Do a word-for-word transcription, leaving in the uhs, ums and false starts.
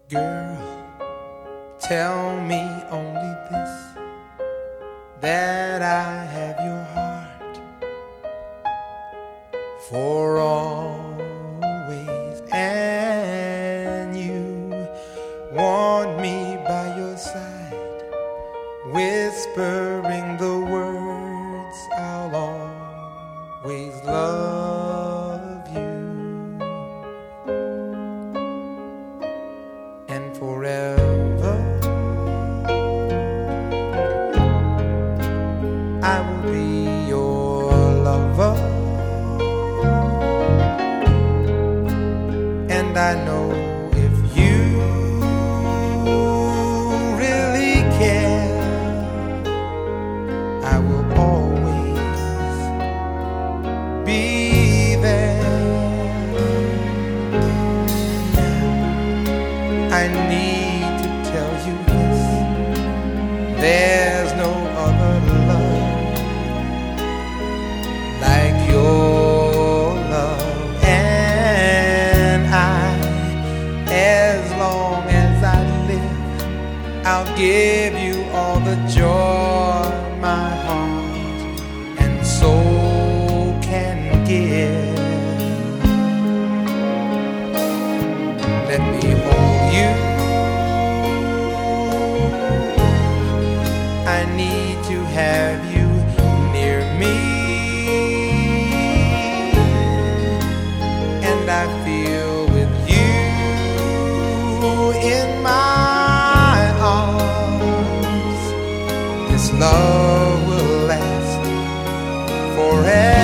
Girl, tell me only this, that I have your heart for always, and you want me by your side, whispering the words, I'll always love you. And forever I will be your lover, and I know if you really care, I will always be there. I need to tell you this, there's no other love like your love, and I, as long as I live, I'll give you all the joy my heart and soul can give. Let me hold you, I need to have you near me, and I feel with you in my arms, this love will last forever.